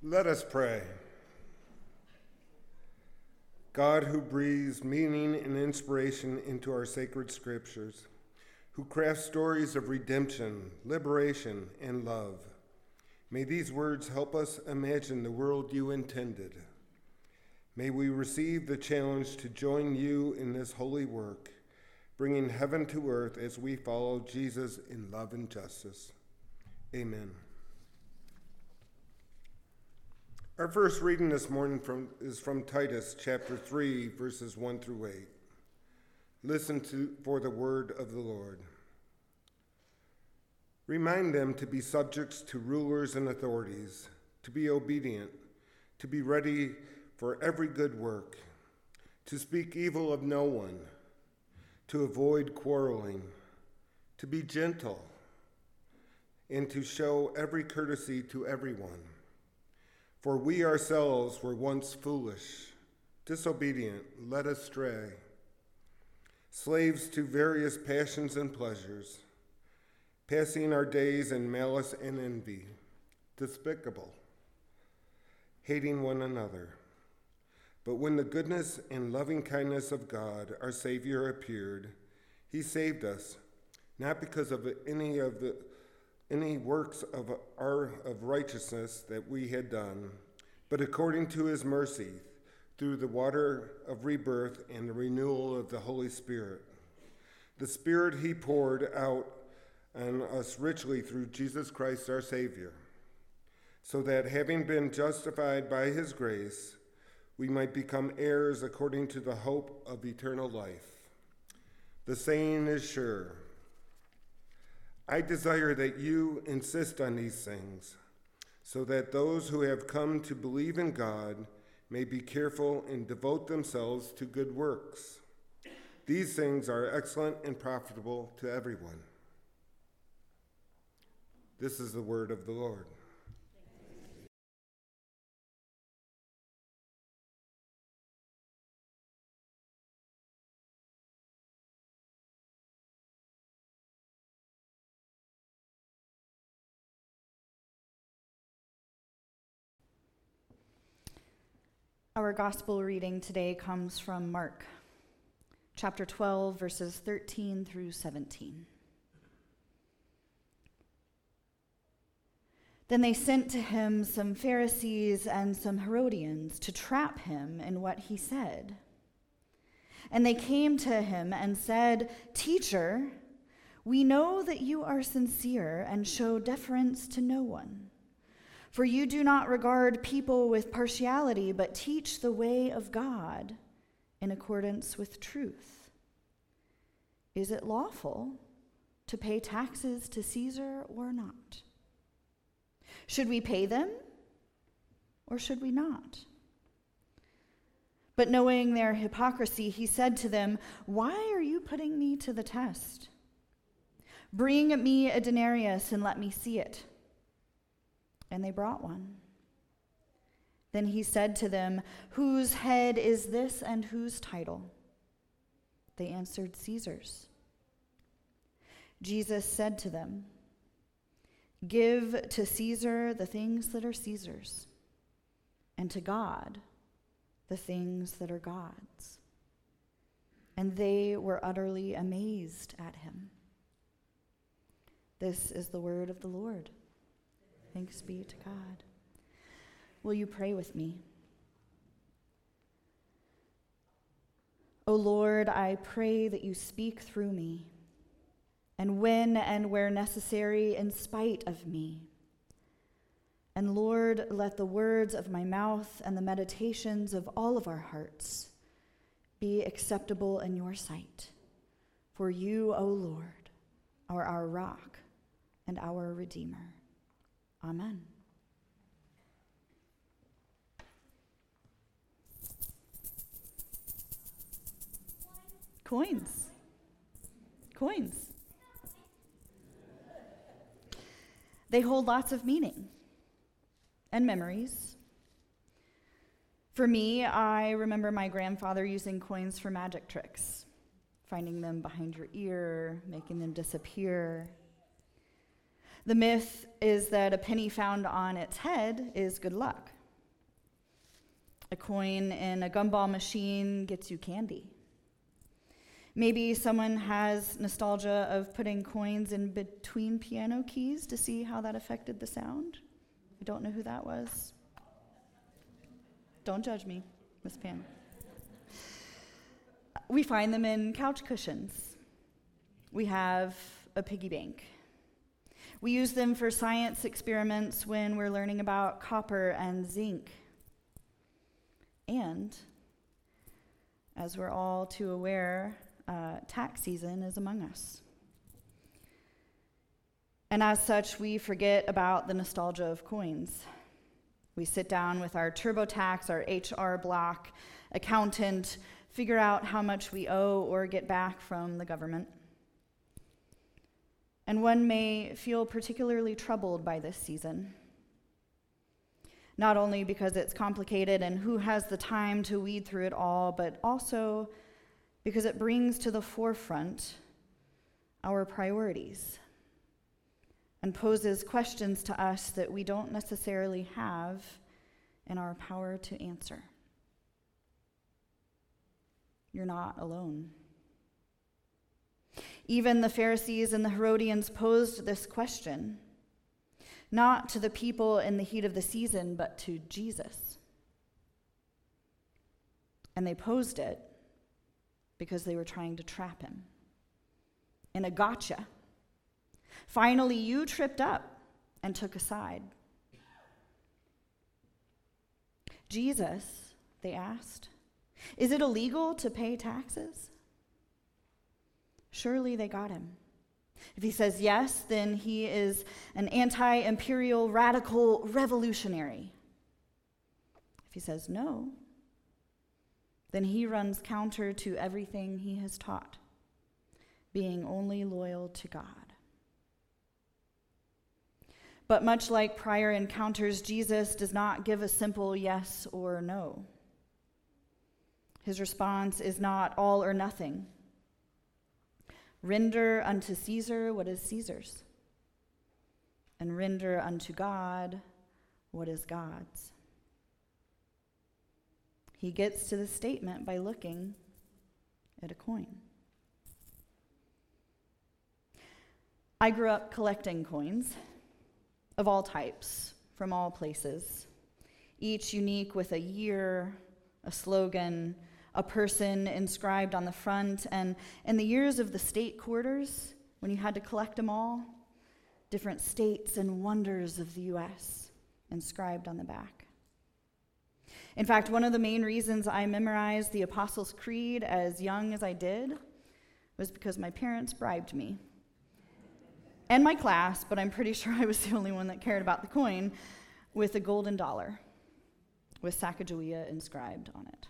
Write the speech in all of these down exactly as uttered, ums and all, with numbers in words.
Let us pray. God, who breathes meaning and inspiration into our sacred scriptures, who crafts stories of redemption, liberation, and love, may these words help us imagine the world you intended. May we receive the challenge to join you in this holy work, bringing heaven to earth as we follow Jesus in love and justice. Amen. Our first reading this morning from, is from Titus chapter three, verses one through eight. Listen to for the word of the Lord. Remind them to be subjects to rulers and authorities, to be obedient, to be ready for every good work, to speak evil of no one, to avoid quarreling, to be gentle, and to show every courtesy to everyone. For we ourselves were once foolish, disobedient, led astray, slaves to various passions and pleasures, passing our days in malice and envy, despicable, hating one another. But when the goodness and loving kindness of God, our Savior, appeared, he saved us, not because of any of the any works of our of righteousness that we had done, but according to his mercy, through the water of rebirth and the renewal of the Holy Spirit. The Spirit he poured out on us richly through Jesus Christ our Savior, so that having been justified by his grace, we might become heirs according to the hope of eternal life. The saying is sure. I desire that you insist on these things, so that those who have come to believe in God may be careful and devote themselves to good works. These things are excellent and profitable to everyone. This is the word of the Lord. Our gospel reading today comes from Mark, chapter twelve, verses thirteen through seventeen. Then they sent to him some Pharisees and some Herodians to trap him in what he said. And they came to him and said, "Teacher, we know that you are sincere and show deference to no one. For you do not regard people with partiality, but teach the way of God in accordance with truth. Is it lawful to pay taxes to Caesar or not? Should we pay them or should we not?" But knowing their hypocrisy, he said to them, "Why are you putting me to the test? Bring me a denarius and let me see it." And they brought one. Then he said to them, "Whose head is this and whose title?" They answered, "Caesar's." Jesus said to them, "Give to Caesar the things that are Caesar's, and to God the things that are God's." And they were utterly amazed at him. This is the word of the Lord. Thanks be to God. Will you pray with me? O Lord, I pray that you speak through me, and when and where necessary, in spite of me. And Lord, let the words of my mouth and the meditations of all of our hearts be acceptable in your sight. For you, O Lord, are our rock and our Redeemer. Amen. Coins. Coins. They hold lots of meaning and memories. For me, I remember my grandfather using coins for magic tricks, finding them behind your ear, making them disappear. The myth is that a penny found on its head is good luck. A coin in a gumball machine gets you candy. Maybe someone has nostalgia of putting coins in between piano keys to see how that affected the sound. I don't know who that was. Don't judge me, Miss Pam. We find them in couch cushions. We have a piggy bank. We use them for science experiments when we're learning about copper and zinc. And, as we're all too aware, uh, tax season is among us. And as such, we forget about the nostalgia of coins. We sit down with our TurboTax, our H R block, accountant, figure out how much we owe or get back from the government. And one may feel particularly troubled by this season, not only because it's complicated and who has the time to weed through it all, but also because it brings to the forefront our priorities and poses questions to us that we don't necessarily have in our power to answer. You're not alone. Even the Pharisees and the Herodians posed this question, not to the people in the heat of the season, but to Jesus. And they posed it because they were trying to trap him in a gotcha. Finally, you tripped up and took a side. Jesus, they asked, is it illegal to pay taxes? Surely they got him. If he says yes, then he is an anti-imperial radical revolutionary. If he says no, then he runs counter to everything he has taught, being only loyal to God. But much like prior encounters, Jesus does not give a simple yes or no. His response is not all or nothing. Render unto Caesar what is Caesar's, and render unto God what is God's. He gets to the statement by looking at a coin. I grew up collecting coins of all types, from all places, each unique with a year, a slogan, a person inscribed on the front, and in the years of the state quarters, when you had to collect them all, different states and wonders of the U S inscribed on the back. In fact, one of the main reasons I memorized the Apostles' Creed as young as I did was because my parents bribed me. And my class, but I'm pretty sure I was the only one that cared about the coin, with a golden dollar with Sacagawea inscribed on it.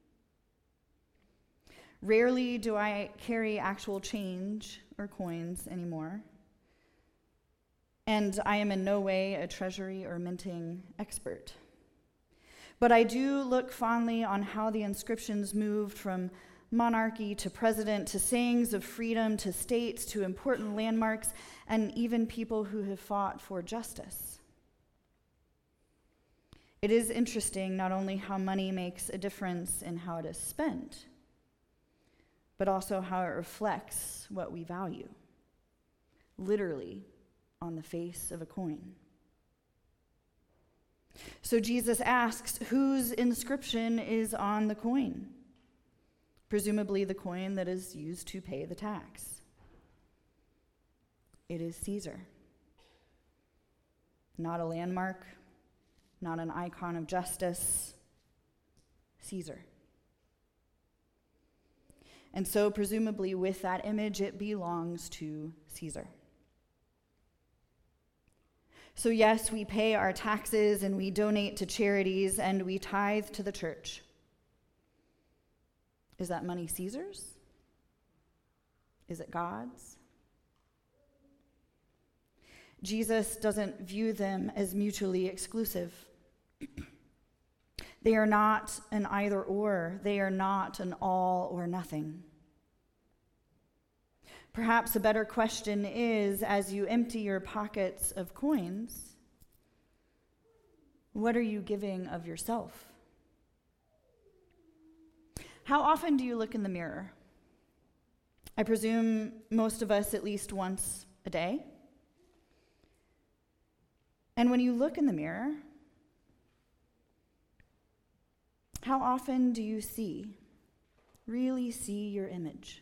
Rarely do I carry actual change or coins anymore, and I am in no way a treasury or minting expert. But I do look fondly on how the inscriptions moved from monarchy to president to sayings of freedom to states to important landmarks and even people who have fought for justice. It is interesting not only how money makes a difference in how it is spent, but also how it reflects what we value, literally on the face of a coin. So Jesus asks, whose inscription is on the coin? Presumably the coin that is used to pay the tax. It is Caesar. Not a landmark, not an icon of justice, Caesar. And so, presumably, with that image, it belongs to Caesar. So, yes, we pay our taxes and we donate to charities and we tithe to the church. Is that money Caesar's? Is it God's? Jesus doesn't view them as mutually exclusive. They are not an either or. They are not an all or nothing. Perhaps a better question is, as you empty your pockets of coins, what are you giving of yourself? How often do you look in the mirror? I presume most of us at least once a day. And when you look in the mirror, how often do you see, really see your image?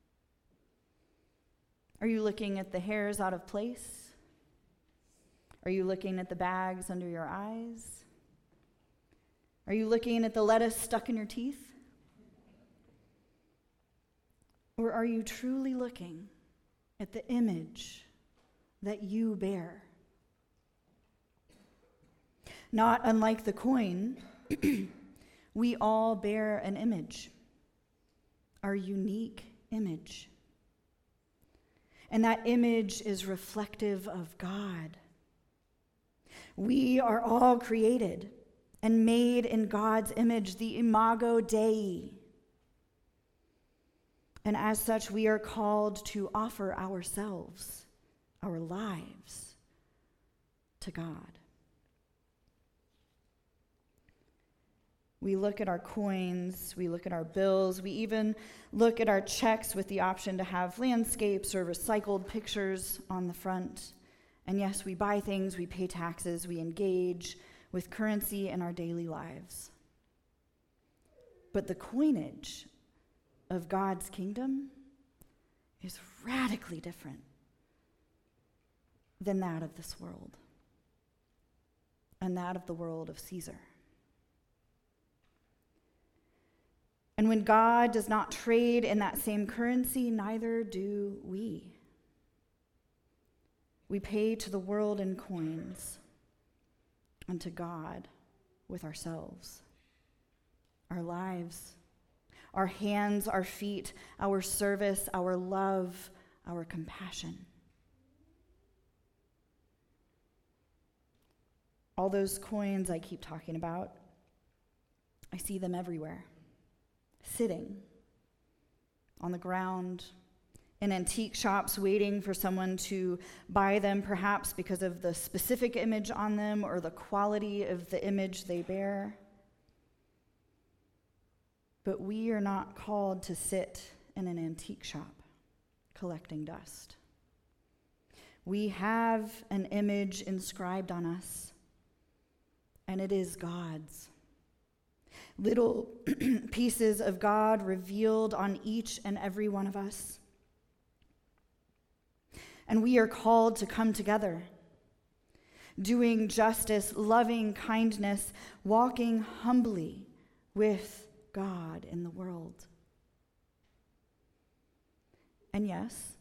Are you looking at the hairs out of place? Are you looking at the bags under your eyes? Are you looking at the lettuce stuck in your teeth? Or are you truly looking at the image that you bear? Not unlike the coin, we all bear an image, our unique image. And that image is reflective of God. We are all created and made in God's image, the imago Dei. And as such, we are called to offer ourselves, our lives, to God. We look at our coins, we look at our bills, we even look at our checks with the option to have landscapes or recycled pictures on the front. And yes, we buy things, we pay taxes, we engage with currency in our daily lives. But the coinage of God's kingdom is radically different than that of this world and that of the world of Caesar. And when God does not trade in that same currency, neither do we. We pay to the world in coins and to God with ourselves, our lives, our hands, our feet, our service, our love, our compassion. All those coins I keep talking about, I see them everywhere. Sitting on the ground, in antique shops waiting for someone to buy them, perhaps because of the specific image on them or the quality of the image they bear. But we are not called to sit in an antique shop collecting dust. We have an image inscribed on us, and it is God's. Little pieces of God revealed on each and every one of us. And we are called to come together, doing justice, loving kindness, walking humbly with God in the world. And yes,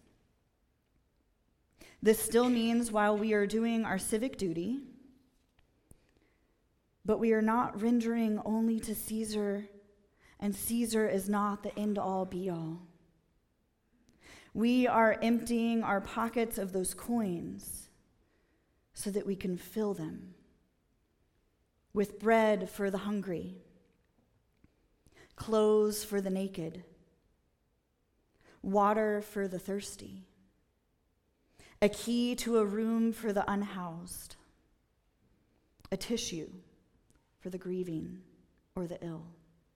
this still means while we are doing our civic duty, but we are not rendering only to Caesar, and Caesar is not the end-all, be-all. We are emptying our pockets of those coins so that we can fill them with bread for the hungry, clothes for the naked, water for the thirsty, a key to a room for the unhoused, a tissue for the grieving or the ill.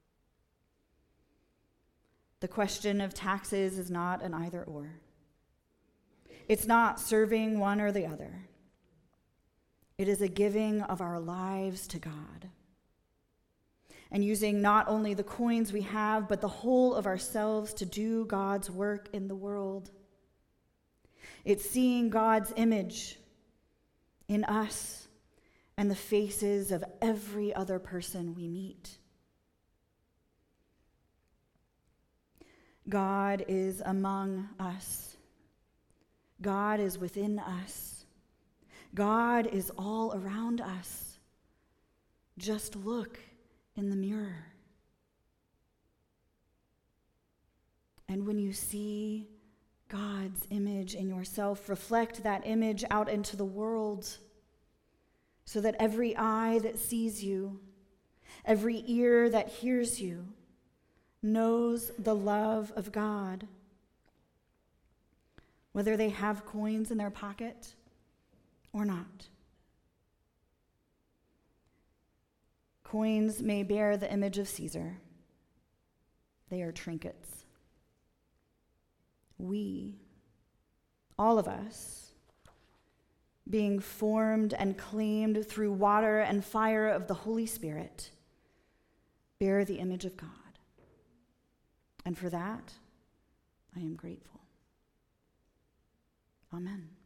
The question of taxes is not an either or. It's not serving one or the other. It is a giving of our lives to God. And using not only the coins we have, but the whole of ourselves to do God's work in the world. It's seeing God's image in us and the faces of every other person we meet. God is among us. God is within us. God is all around us. Just look in the mirror. And when you see God's image in yourself, reflect that image out into the world so that every eye that sees you, every ear that hears you, knows the love of God. whether they have coins in their pocket or not. Coins may bear the image of Caesar. They are trinkets. We, all of us, being formed and claimed through water and fire of the Holy Spirit, bear the image of God. And for that, I am grateful. Amen.